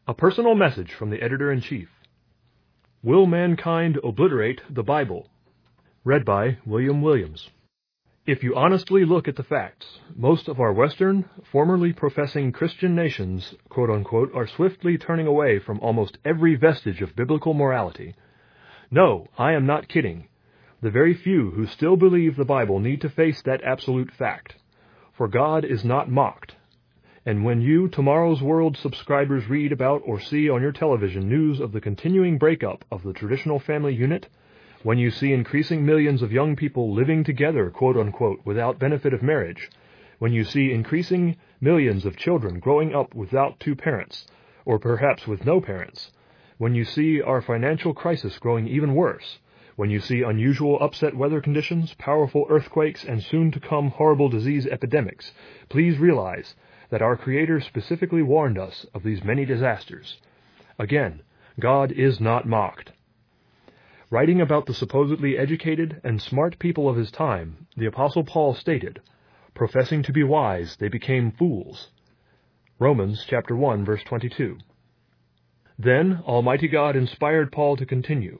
A personal message from the Editor-in-Chief. Will Mankind Obliterate the Bible? Read by William Williams. If you honestly look at the facts, most of our Western, formerly professing Christian nations, quote-unquote, are swiftly turning away from almost every vestige of biblical morality. No, I am not kidding. The very few who still believe the Bible need to face that absolute fact. For God is not mocked. And when you, Tomorrow's World subscribers, read about or see on your television news of the continuing breakup of the traditional family unit, when you see increasing millions of young people living together, quote-unquote, without benefit of marriage, when you see increasing millions of children growing up without two parents, or perhaps with no parents, when you see our financial crisis growing even worse, when you see unusual upset weather conditions, powerful earthquakes, and soon-to-come horrible disease epidemics, please realize that our Creator specifically warned us of these many disasters. Again, God is not mocked. Writing about the supposedly educated and smart people of his time, the Apostle Paul stated, "Professing to be wise, they became fools." Romans chapter 1, verse 22. Then Almighty God inspired Paul to continue.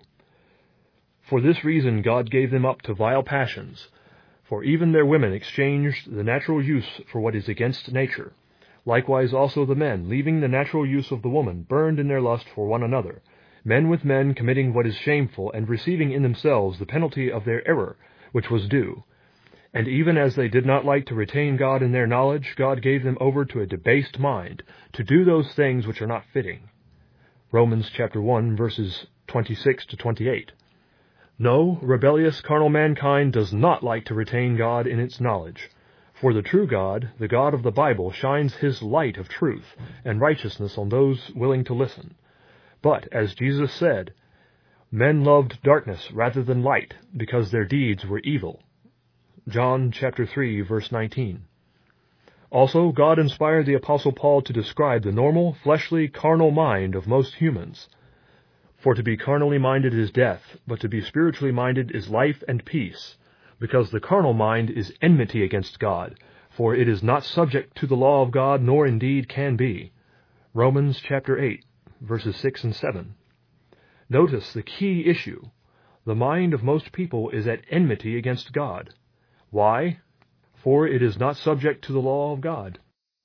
For this reason God gave them up to vile passions, for even their women exchanged the natural use for what is against nature. Likewise also the men, leaving the natural use of the woman, burned in their lust for one another, men with men committing what is shameful, and receiving in themselves the penalty of their error, which was due. And even as they did not like to retain God in their knowledge, God gave them over to a debased mind, to do those things which are not fitting. Romans chapter 1, verses 26 to 28. No, rebellious carnal mankind does not like to retain God in its knowledge. For the true God, the God of the Bible, shines his light of truth and righteousness on those willing to listen. But, as Jesus said, men loved darkness rather than light, because their deeds were evil. John chapter 3, verse 19. Also, God inspired the Apostle Paul to describe the normal, fleshly, carnal mind of most humans. For to be carnally minded is death, but to be spiritually minded is life and peace. Because the carnal mind is enmity against God, for it is not subject to the law of God, nor indeed can be. Romans chapter 8, verses 6 and 7. Notice the key issue. The mind of most people is at enmity against God. Why? For it is not subject to the law of God.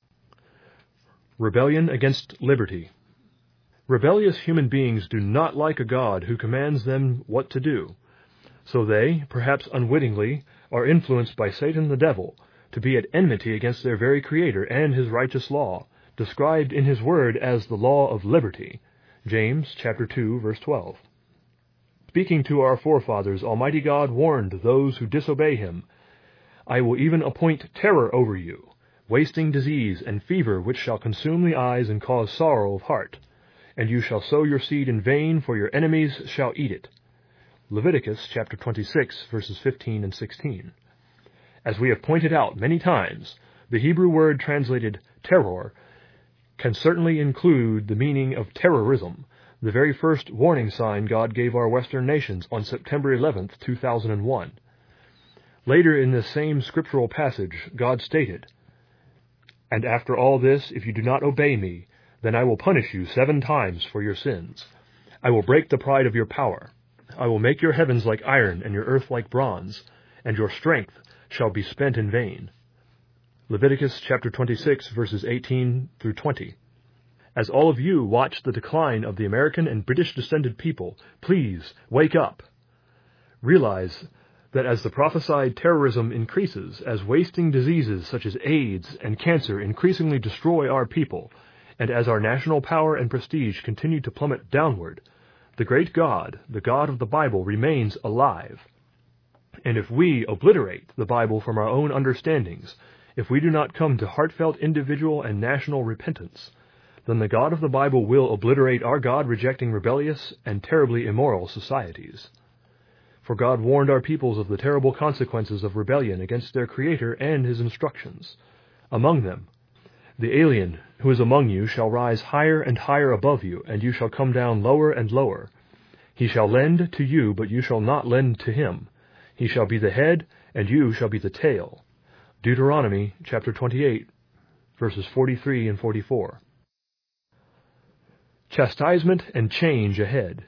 Rebellion against liberty. Rebellious human beings do not like a God who commands them what to do. So they, perhaps unwittingly, are influenced by Satan the devil to be at enmity against their very Creator and his righteous law, described in his word as the law of liberty. James chapter 2, verse 12. Speaking to our forefathers, Almighty God warned those who disobey him, "I will even appoint terror over you, wasting disease and fever which shall consume the eyes and cause sorrow of heart. And you shall sow your seed in vain, for your enemies shall eat it." Leviticus chapter 26, verses 15 and 16. As we have pointed out many times, the Hebrew word translated terror can certainly include the meaning of terrorism, the very first warning sign God gave our Western nations on September 11th, 2001. Later in this same scriptural passage, God stated, "And after all this, if you do not obey me, then I will punish you 7 times for your sins. I will break the pride of your power. I will make your heavens like iron and your earth like bronze, and your strength shall be spent in vain." Leviticus chapter 26, verses 18 through 20. As all of you watch the decline of the American and British descended people, please wake up. Realize that as the prophesied terrorism increases, as wasting diseases such as AIDS and cancer increasingly destroy our people, and as our national power and prestige continue to plummet downward, the great God, the God of the Bible, remains alive. And if we obliterate the Bible from our own understandings, if we do not come to heartfelt individual and national repentance, then the God of the Bible will obliterate our God-rejecting, rebellious, and terribly immoral societies. For God warned our peoples of the terrible consequences of rebellion against their Creator and his instructions. Among them, "The alien who is among you shall rise higher and higher above you, and you shall come down lower and lower. He shall lend to you, but you shall not lend to him. He shall be the head, and you shall be the tail." Deuteronomy chapter 28, verses 43 and 44. Chastisement and change ahead.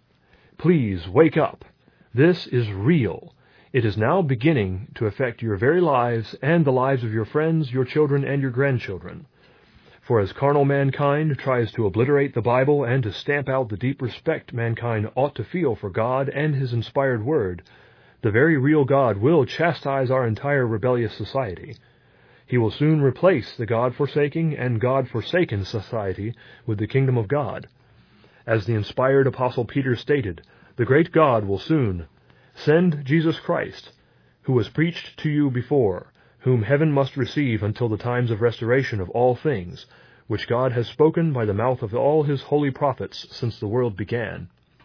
Please wake up. This is real. It is now beginning to affect your very lives and the lives of your friends, your children, and your grandchildren. For as carnal mankind tries to obliterate the Bible and to stamp out the deep respect mankind ought to feel for God and His inspired Word, the very real God will chastise our entire rebellious society. He will soon replace the God-forsaking and God-forsaken society with the kingdom of God. As the inspired Apostle Peter stated, the great God will soon send Jesus Christ, who was preached to you before, whom heaven must receive until the times of restoration of all things, which God has spoken by the mouth of all His holy prophets since the world began.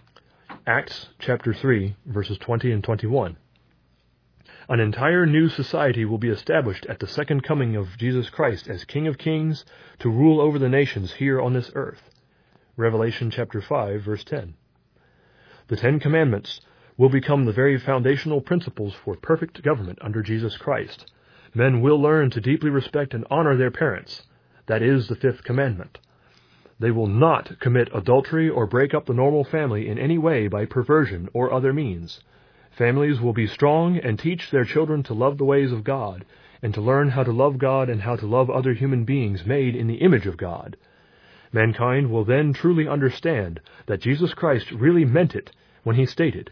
Acts chapter 3, verses 20 and 21. An entire new society will be established at the second coming of Jesus Christ as King of Kings to rule over the nations here on this earth. Revelation chapter 5, verse 10. The Ten Commandments will become the very foundational principles for perfect government under Jesus Christ. Men will learn to deeply respect and honor their parents. That is the fifth commandment. They will not commit adultery or break up the normal family in any way by perversion or other means. Families will be strong and teach their children to love the ways of God, and to learn how to love God and how to love other human beings made in the image of God. Mankind will then truly understand that Jesus Christ really meant it when He stated,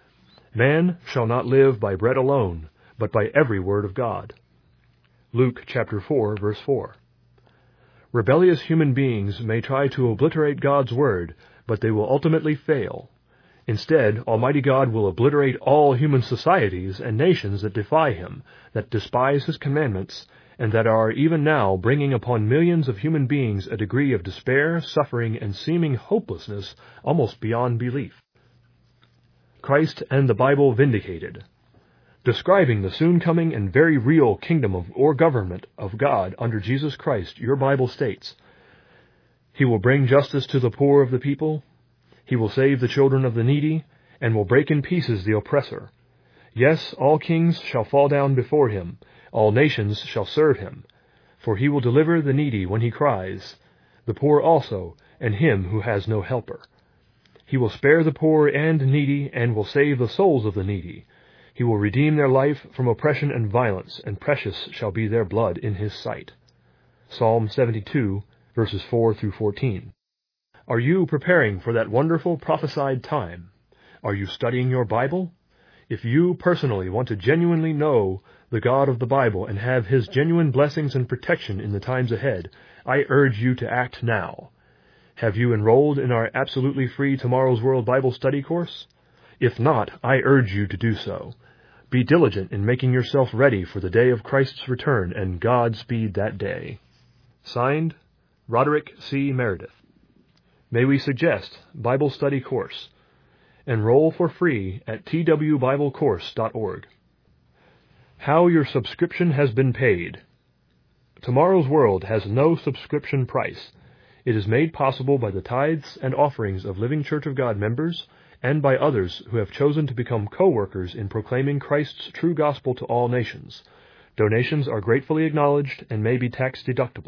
"Man shall not live by bread alone, but by every word of God." Luke chapter 4, verse 4. Rebellious human beings may try to obliterate God's word, but they will ultimately fail. Instead, Almighty God will obliterate all human societies and nations that defy Him, that despise His commandments, and that are even now bringing upon millions of human beings a degree of despair, suffering, and seeming hopelessness almost beyond belief. Christ and the Bible vindicated. Describing the soon-coming and very real kingdom or government of God under Jesus Christ, your Bible states, "He will bring justice to the poor of the people. He will save the children of the needy, and will break in pieces the oppressor. Yes, all kings shall fall down before Him, all nations shall serve Him. For He will deliver the needy when He cries, the poor also, and him who has no helper. He will spare the poor and needy, and will save the souls of the needy. He will redeem their life from oppression and violence, and precious shall be their blood in His sight." Psalm 72, verses 4 through 14. Are you preparing for that wonderful prophesied time? Are you studying your Bible? If you personally want to genuinely know the God of the Bible and have His genuine blessings and protection in the times ahead, I urge you to act now. Have you enrolled in our absolutely free Tomorrow's World Bible Study course? If not, I urge you to do so. Be diligent in making yourself ready for the day of Christ's return, and God speed that day. Signed, Roderick C. Meredith. May we suggest Bible Study Course. Enroll for free at twbiblecourse.org. How your subscription has been paid. Tomorrow's World has no subscription price. It is made possible by the tithes and offerings of Living Church of God members and by others who have chosen to become co-workers in proclaiming Christ's true gospel to all nations. Donations are gratefully acknowledged and may be tax deductible.